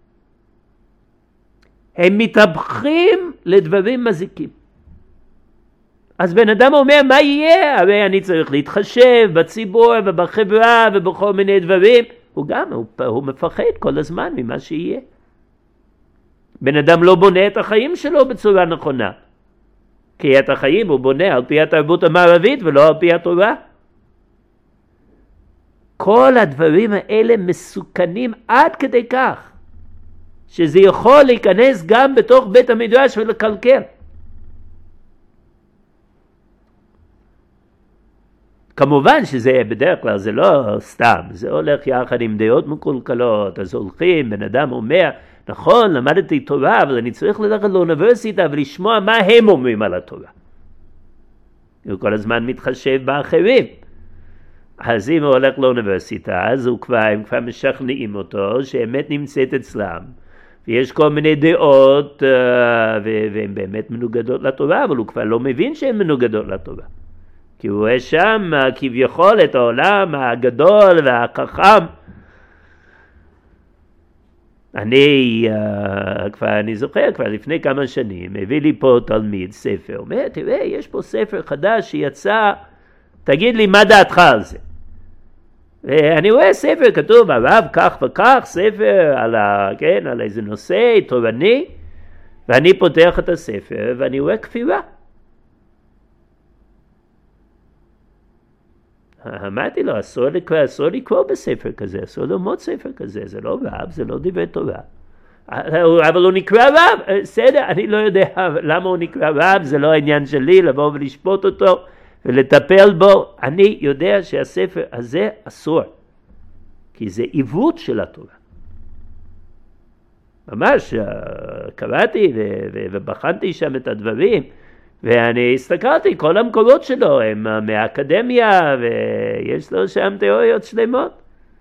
הם מתהפכים לדברים מזיקים. אז בן אדם אומר, מה יהיה? הרי אני צריך להתחשב בציבור ובחברה ובכל מיני דברים. הוא מפחד כל הזמן ממה שיהיה. בן אדם לא בונה את החיים שלו בצורה נכונה. כי את החיים הוא בונה על פי התרבות המערבית ולא על פי התורה. כל הדברים האלה מסוכנים עד כדי כך, שזה יכול להיכנס גם בתוך בית המדרש ולקלקל. כמובן שזה בדרך כלל, זה לא סתם, זה הולך יחד עם דעות מקולקלות, אז הולכים, בן אדם אומר, נכון, למדתי תורה, אבל אני צריך ללכת לאוניברסיטה ולשמוע מה הם אומרים על התורה. הוא כל הזמן מתחשב באחרים. אז אם הוא הולך לאוניברסיטה, אז הם כבר משכנעים אותו שהאמת נמצאת אצלם. ויש כל מיני דעות, והן באמת מנוגדות לתורה, אבל הוא כבר לא מבין שהן מנוגדות לתורה. כי הוא רואה שם כביכול את העולם הגדול והחכם. אני זוכר כבר לפני כמה שנים, הביא לי פה תלמיד ספר, אומר, תראה, יש פה ספר חדש שיצא, תגיד לי מה דעתך על זה. ואני רואה ספר כתוב, הרב כך וכך, ספר על איזה נושא תורני, ואני פותח את הספר ואני רואה כפירה. אמרתי לו, אסור לקרוא בספר כזה, אסור ללמוד ספר כזה, זה לא רב, זה לא דברי תורה. אבל הוא נקרא רב, בסדר, אני לא יודע למה הוא נקרא רב, זה לא העניין שלי לבוא ולשפוט אותו ולטפל בו. אני יודע שהספר הזה אסור, כי זה עיוות של התורה. ממש קראתי ובחנתי שם את הדברים, ואני הסתכלתי, כל המקורות שלו הם מהאקדמיה, ויש לו שם תיאוריות שלמות.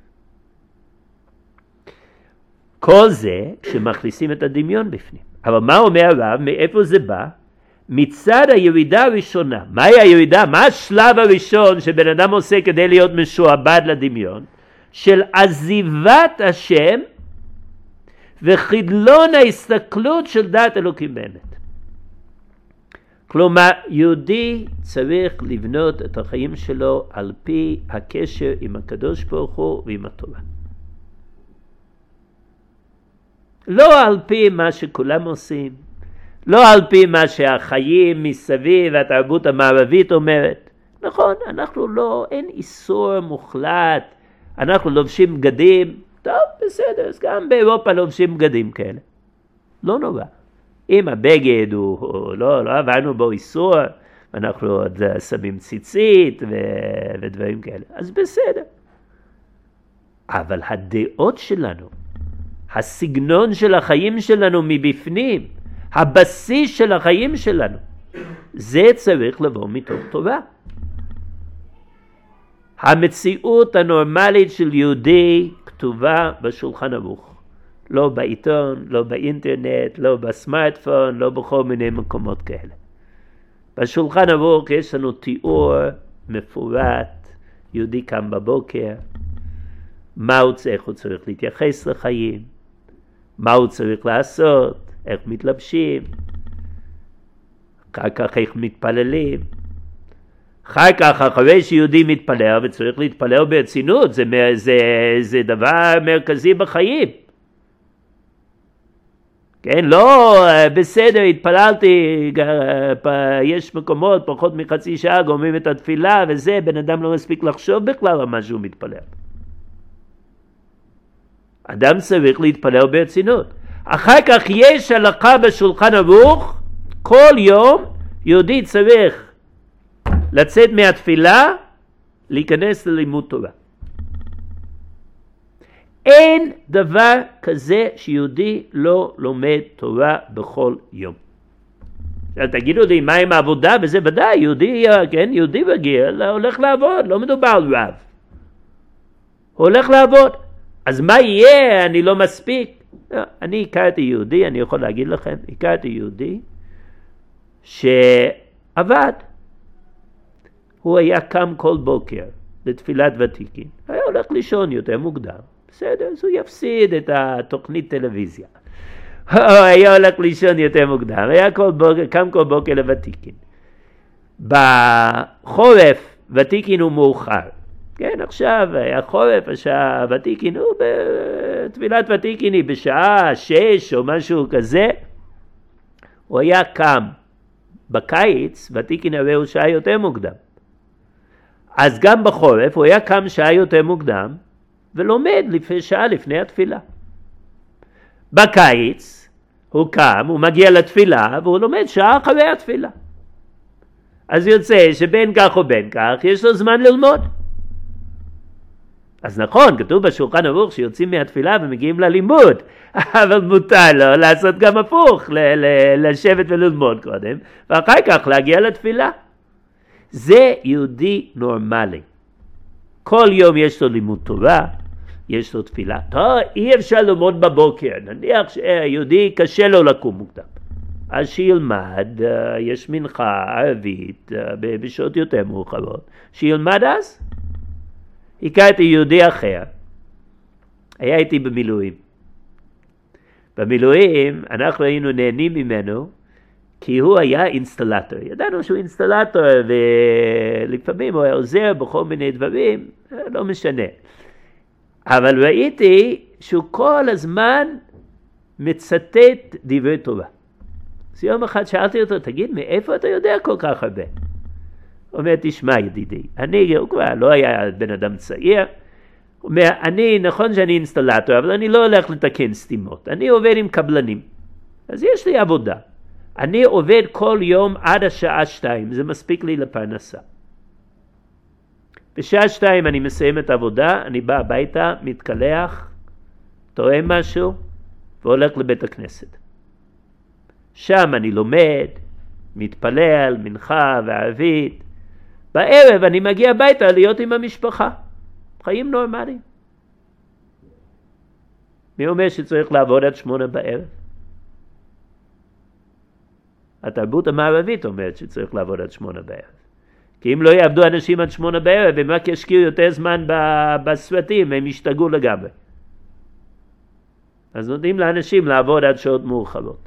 כל זה שמכניסים את הדמיון בפנים. אבל מה אומר הרב? מאיפה זה בא? מצד הירידה הראשונה. מהי הירידה? מה השלב הראשון שבן אדם עושה כדי להיות משועבד לדמיון? של עזיבת השם וחדלון ההסתכלות של דעת אלוקים באמת. כלומר, יהודי צריך לבנות את החיים שלו על פי הקשר עם הקדוש ברוך הוא ועם התורה. לא על פי מה שכולם עושים, לא על פי מה שהחיים מסביב והתרבות המערבית אומרת. נכון, אנחנו לא, אין איסור מוחלט, אנחנו לובשים בגדים, טוב, בסדר, אז גם באירופה לובשים בגדים כאלה. לא נורא. אם הבגד הוא לא עברנו בו איסור, אנחנו עוד שמים ציצית ודברים כאלה, אז בסדר. אבל הדעות שלנו, הסגנון של החיים שלנו מבפנים, הבסיס של החיים שלנו, זה צריך לבוא מתוך תורה. המציאות הנורמלית של יהודי כתובה בשולחן ערוך. לא בעיתון, לא באינטרנט, לא בסמארטפון, לא בכל מיני מקומות כאלה. בשולחן ערוך יש לנו תיאור מפורט, יהודי קם בבוקר, איך הוא צריך להתייחס לחיים, מה הוא צריך לעשות, איך מתלבשים, אחר כך איך מתפללים. אחר כך, אחרי שיהודי מתפלל, וצריך להתפלל ברצינות, זה דבר מרכזי בחיים. כן, לא, בסדר, התפללתי, יש מקומות, פחות מחצי שעה, גומרים את התפילה, וזה, בן אדם לא מספיק לחשוב בכלל על מה שהוא מתפלל. אדם צריך להתפלל ברצינות. אחר כך יש הלכה בשולחן ערוך, כל יום יהודי צריך לצאת מהתפילה, להיכנס ללימוד תורה. אין דבר כזה שיהודי לא לומד תורה בכל יום. עכשיו תגידו לי, מה עם העבודה? וזה ודאי, יהודי, כן, יהודי בגיל, הולך לעבוד, לא מדובר על רב. הוא הולך לעבוד. אז מה יהיה? אני לא מספיק. לא, אני הכרתי יהודי, אני יכול להגיד לכם, הכרתי יהודי שעבד. הוא היה קם כל בוקר לתפילת ותיקין. היה הולך לישון יותר מוקדם. בסדר, אז הוא יפסיד את התוכנית טלוויזיה. הוא היה הולך לישון יותר מוקדם. היה קם כל בוקר לוותיקין. בחורף ותיקין הוא מאוחר. כן, עכשיו החורף, הוותיקין הוא בתפילת ותיקין היא בשעה 6 או משהו כזה. הוא היה קם. בקיץ ותיקין הרי הוא שעה יותר מוקדם. אז גם בחורף הוא היה קם שעה יותר מוקדם ולומד שעה לפני התפילה. בקיץ הוא קם, הוא מגיע לתפילה והוא לומד שעה אחרי התפילה. אז יוצא שבין כך ובין כך יש לו זמן ללמוד. אז נכון, כתוב בשולחן ערוך שיוצאים מהתפילה ומגיעים ללימוד, אבל מותר לו לעשות גם הפוך, לשבת וללמוד קודם, ואחר כך להגיע לתפילה. זה יהודי נורמלי. כל יום יש לו לימוד תורה, יש לו תפילה. אי אפשר ללמוד בבוקר, נניח שיהודי קשה לו לקום מוקדם. אז שילמד, יש מנחה ערבית בשעות יותר מאוחרות, שילמד אז. הכרתי יהודי אחר, היה איתי במילואים. במילואים אנחנו היינו נהנים ממנו, כי הוא היה אינסטלטור. ידענו שהוא אינסטלטור, ולפעמים הוא היה עוזר בכל מיני דברים, לא משנה. אבל ראיתי שהוא כל הזמן מצטט דברי תורה. אז יום אחד שאלתי אותו, תגיד, מאיפה אתה יודע כל כך הרבה? הוא אומר, תשמע ידידי, הוא כבר לא היה בן אדם צעיר, הוא אומר, נכון שאני אינסטלטור, אבל אני לא הולך לתקן סתימות. אני עובד עם קבלנים. אז יש לי עבודה. אני עובד כל יום עד השעה 2, זה מספיק לי לפרנסה. בשעה 2 אני מסיים את העבודה, אני בא הביתה, מתקלח, טועם משהו, והולך לבית הכנסת. שם אני לומד, מתפלל, מנחה וערבית. בערב אני מגיע הביתה להיות עם המשפחה. חיים נורמליים. מי אומר שצריך לעבוד עד 8 בערב? התרבות המערבית אומרת שצריך לעבוד עד 8 בערב. כי אם לא יעבדו אנשים עד 8 בערב, הם רק ישקיעו יותר זמן בסרטים, הם ישתגעו לגמרי. אז נותנים לאנשים לעבוד עד שעות מאוחרות.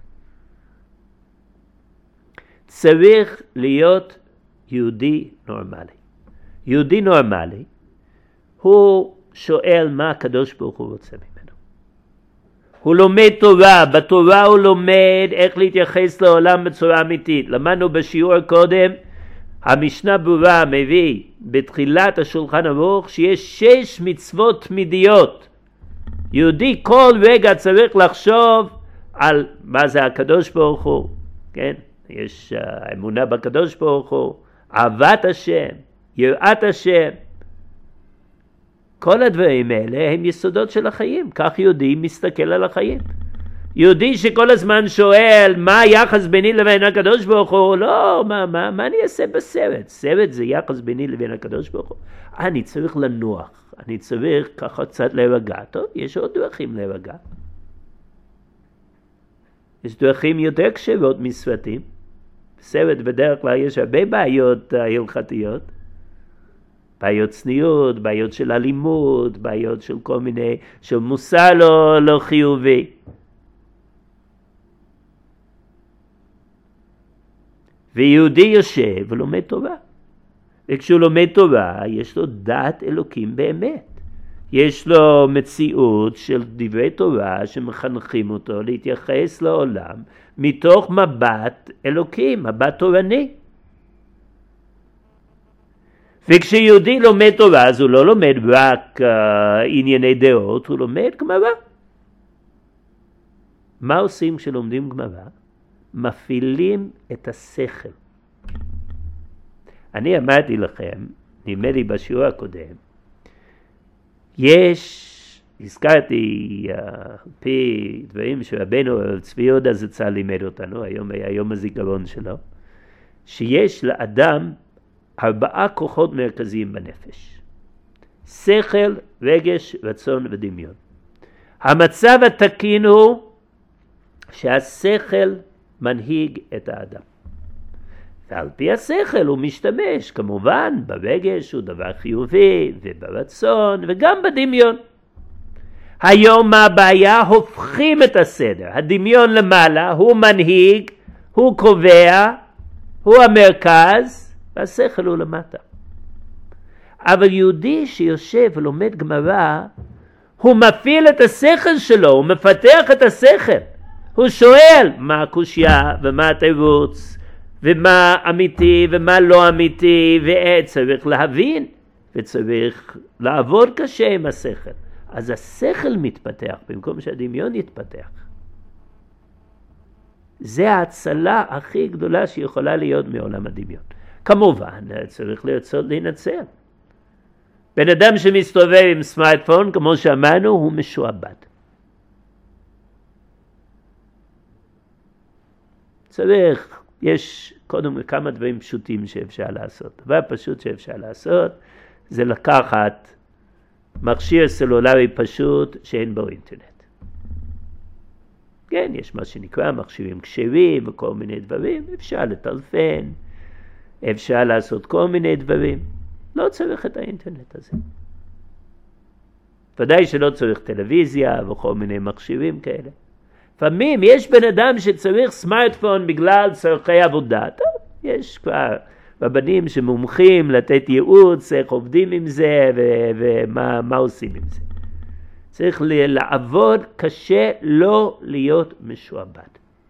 צריך להיות יהודי נורמלי. יהודי נורמלי, הוא שואל מה הקדוש ברוך הוא רוצה ממנו. הוא לומד תורה, בתורה הוא לומד איך להתייחס לעולם בצורה אמיתית. למדנו בשיעור קודם, המשנה ברורה מביא בתחילת השולחן ערוך שיש 6 מצוות תמידיות. יהודי כל רגע צריך לחשוב על מה זה הקדוש ברוך הוא, כן? יש אמונה בקדוש ברוך הוא, אהבת השם, יראת השם. כל הדברים האלה הם יסודות של החיים. כך יהודי מסתכל על החיים. יהודי שכל הזמן שואל מה היחס ביני לבין הקדוש ברוך הוא, לא, מה אני אעשה בסרט? סרט זה יחס ביני לבין הקדוש ברוך הוא. אני צריך לנוח, אני צריך ככה קצת להירגע. טוב, יש עוד דרכים להירגע. יש דרכים יותר קשרות מסרטים. בסרט בדרך כלל יש הרבה בעיות הלכתיות. בעיות צניעות, בעיות של אלימות, בעיות של כל מיני, של מוסר לא חיובי. ויהודי יושב ולומד תורה. וכשהוא לומד תורה, יש לו דעת אלוקים באמת. יש לו מציאות של דברי תורה שמחנכים אותו להתייחס לעולם מתוך מבט אלוקים, מבט תורני. וכשיהודי לומד תורה, אז הוא לא לומד רק ענייני דעות, הוא לומד גמרא. מה עושים כשלומדים גמרא? מפעילים את השכל. אני אמרתי לכם, נדמה לי בשיעור הקודם, הזכרתי פי דברים שרבנו צבי יהודה זצ"ל לימד אותנו, היום היה יום הזיכרון שלו, שיש לאדם 4 כוחות מרכזיים בנפש. שכל, רגש, רצון ודמיון. המצב התקין הוא שהשכל מנהיג את האדם. ועל פי השכל הוא משתמש, כמובן, ברגש הוא דבר חיובי, וברצון, וגם בדמיון. היום מה הבעיה? הופכים את הסדר. הדמיון למעלה, הוא מנהיג, הוא קובע, הוא המרכז, והשכל הוא למטה. אבל יהודי שיושב ולומד גמרא, הוא מפעיל את השכל שלו, הוא מפתח את השכל. הוא שואל מה הקושיה ומה התירוץ, ומה אמיתי ומה לא אמיתי, וצריך להבין, וצריך לעבוד קשה עם השכל. אז השכל מתפתח במקום שהדמיון יתפתח. זה ההצלה הכי גדולה שיכולה להיות מעולם הדמיון. כמובן, צריך לרצות להינצל. בן אדם שמסתובב עם סמארטפון, כמו שאמרנו, הוא משועבד. יש קודם כמה דברים פשוטים שאפשר לעשות. דבר פשוט שאפשר לעשות, זה לקחת מכשיר סלולרי פשוט שאין בו אינטרנט. כן, יש מה שנקרא מכשירים כשרים וכל מיני דברים, אפשר לטלפן, אפשר לעשות כל מיני דברים. לא צריך את האינטרנט הזה. ודאי שלא צריך טלוויזיה וכל מיני מכשירים כאלה. לפעמים יש בן אדם שצריך סמארטפון בגלל צורכי עבודה. טוב, יש כבר רבנים שמומחים לתת ייעוץ, איך עובדים עם זה ומה עושים עם זה. צריך לעבוד קשה, לא להיות משועבד.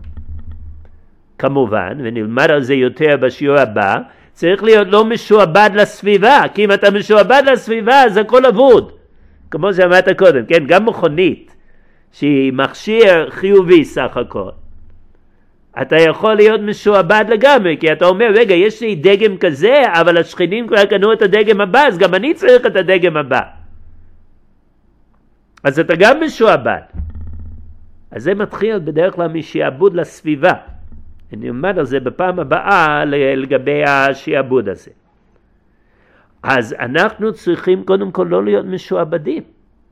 כמובן, ונלמד על זה יותר בשיעור הבא, צריך להיות לא משועבד לסביבה, כי אם אתה משועבד לסביבה אז הכל אבוד. כמו שאמרת קודם, כן, גם מכונית שהיא מכשיר חיובי סך הכל, אתה יכול להיות משועבד לגמרי, כי אתה אומר, רגע, יש לי דגם כזה, אבל השכנים כבר קנו את הדגם הבא, אז גם אני צריך את הדגם הבא. אז אתה גם משועבד. אז זה מתחיל בדרך כלל משעבוד לסביבה. אני אומר על זה בפעם הבאה לגבי השעבוד הזה. אז אנחנו צריכים קודם כל לא להיות משועבדים.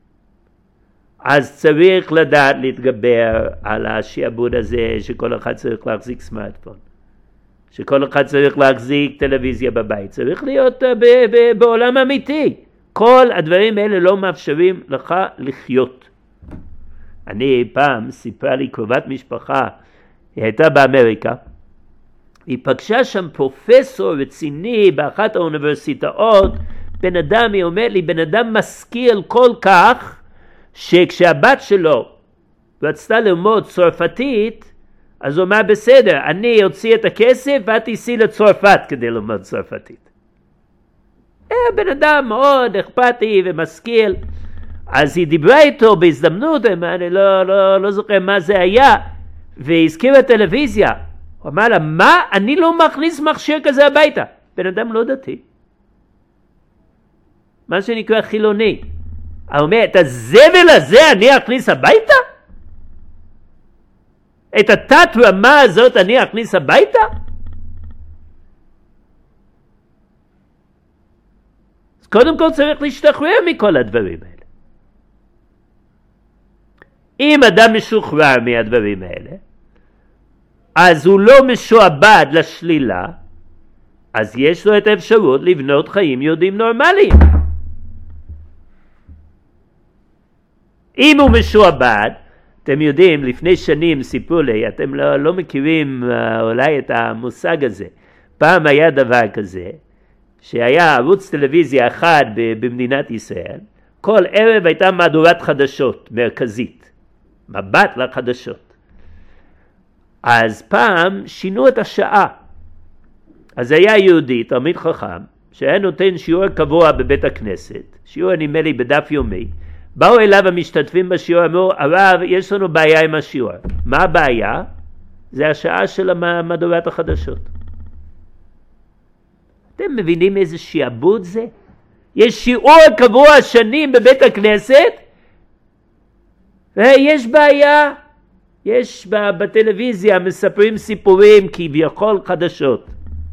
אז צריך לדעת להתגבר על השעבוד הזה שכל אחד צריך להחזיק סמארטפון. שכל אחד צריך להחזיק טלוויזיה בבית. צריך להיות בעולם אמיתי. כל הדברים האלה לא מאפשרים לך לחיות. אני פעם סיפרה לי קרובת משפחה, היא הייתה באמריקה, היא פגשה שם פרופסור רציני באחת האוניברסיטאות, בן אדם, היא אומרת לי, בן אדם משכיל כל כך, שכשהבת שלו רצתה ללמוד צרפתית, אז הוא אמר בסדר, אני אוציא את הכסף ואת תיסעי לצרפת כדי ללמוד צרפתית. בן אדם מאוד אכפתי ומשכיל. אז היא דיברה איתו בהזדמנות, אני לא זוכר מה זה היה, והזכירה טלוויזיה. הוא אמר לה, מה? אני לא מכניס מכשיר כזה הביתה. בן אדם לא דתי. מה שנקרא חילוני. הוא אומר, את הזבל הזה אני אכניס הביתה? את התת רמה הזאת אני אכניס הביתה? אז קודם כל צריך להשתחרר מכל הדברים האלה. אם אדם משוחרר מהדברים האלה, אז הוא לא משועבד לשלילה, אז יש לו את האפשרות לבנות חיים יהודיים נורמליים. אם הוא משועבד, אתם יודעים, לפני שנים סיפרו לי, אתם לא מכירים אולי את המושג הזה. פעם היה דבר כזה, שהיה ערוץ טלוויזיה אחד במדינת ישראל, כל ערב הייתה מהדורת חדשות מרכזית, מבט לחדשות. אז פעם שינו את השעה. אז היה יהודי, תלמיד חכם, שהיה נותן שיעור קבוע בבית הכנסת, שיעור נדמה לי בדף יומי, באו אליו המשתתפים בשיעור, אמרו, הרב, יש לנו בעיה עם השיעור. מה הבעיה? זה השעה של מהדורת החדשות. אתם מבינים איזה שעבוד זה? יש שיעור קבוע שנים בבית הכנסת, ויש בעיה. יש בטלוויזיה מספרים סיפורים כביכול חדשות.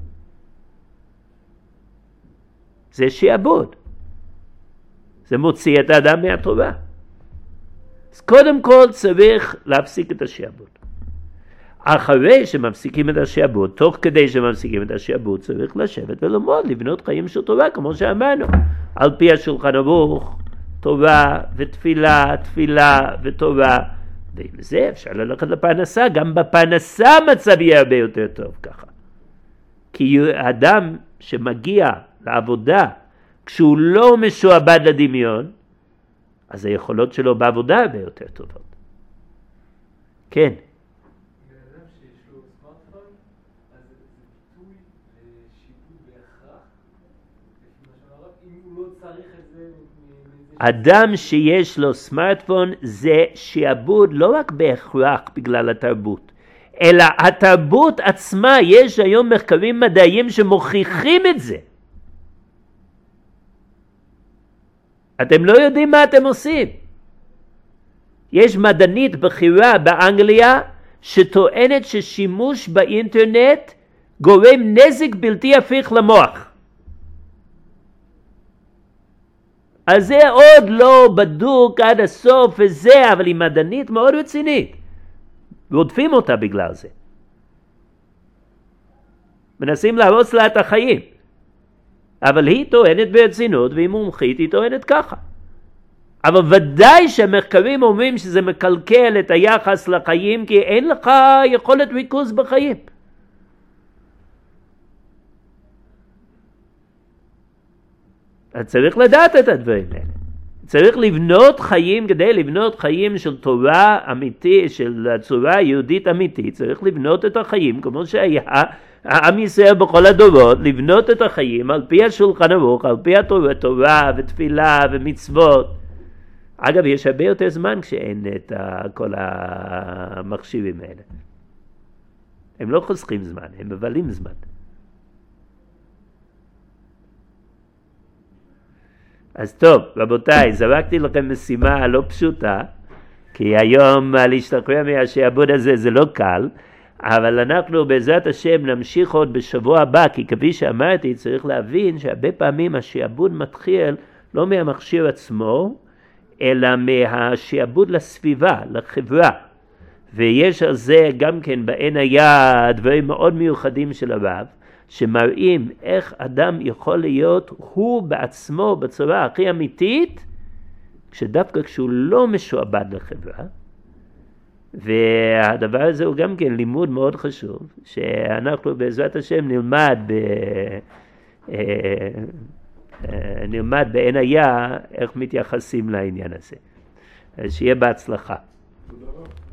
זה שעבוד. זה מוציא את האדם מהתורה. אז קודם כל צריך להפסיק את השעבוד. אחרי שמפסיקים את השעבוד, תוך כדי שמפסיקים את השעבוד, צריך לשבת וללמוד, לבנות חיים של תורה, כמו שאמרנו. על פי השולחן ערוך, תורה ותפילה, תפילה ותורה. ועם זה אפשר ללכת לפרנסה, גם בפרנסה מצב יהיה הרבה יותר טוב ככה. כי האדם שמגיע לעבודה, כשהוא לא משועבד לדמיון, אז היכולות שלו בעבודה הרבה יותר טובות. כן. בן אדם שיש לו סמארטפון, אז זה ביטוי לשיפוט בהכרח, אם הוא לא צריך את זה... אדם שיש לו סמארטפון זה שעבוד לא רק בהכרח בגלל התרבות, אלא התרבות עצמה, יש היום מחקרים מדעיים שמוכיחים את זה. אתם לא יודעים מה אתם עושים. יש מדענית בכירה באנגליה שטוענת ששימוש באינטרנט גורם נזק בלתי הפיך למוח. אז זה עוד לא בדוק עד הסוף וזה, אבל היא מדענית מאוד רצינית. רודפים אותה בגלל זה. מנסים להרוס לה את החיים. אבל היא טוענת ברצינות, והיא מומחית, היא טוענת ככה. אבל ודאי שהמחקרים אומרים שזה מקלקל את היחס לחיים, כי אין לך יכולת ריכוז בחיים. אז צריך לדעת את הדברים האלה. צריך לבנות חיים, כדי לבנות חיים של תורה אמיתית, של צורה יהודית אמיתית, צריך לבנות את החיים כמו שהיה העם ישראל בכל הדורות, לבנות את החיים על פי השולחן ערוך, על פי התורה ותפילה ומצוות. אגב, יש הרבה יותר זמן כשאין את כל המחשיבים האלה. הם לא חוסכים זמן, הם מבלים זמן. אז טוב, רבותיי, זרקתי לכם משימה לא פשוטה, כי היום להשתחרר מהשעבוד הזה זה לא קל, אבל אנחנו בעזרת השם נמשיך עוד בשבוע הבא, כי כפי שאמרתי צריך להבין שהרבה פעמים השעבוד מתחיל לא מהמכשיר עצמו, אלא מהשעבוד לסביבה, לחברה. ויש על זה גם כן בעין היה דברים מאוד מיוחדים של הרב, שמראים איך אדם יכול להיות הוא בעצמו בצורה הכי אמיתית, כשדווקא כשהוא לא משועבד לחברה. והדבר הזה הוא גם כן לימוד מאוד חשוב, שאנחנו בעזרת השם נלמד בעין היה איך מתייחסים לעניין הזה. שיהיה בהצלחה. תודה רבה.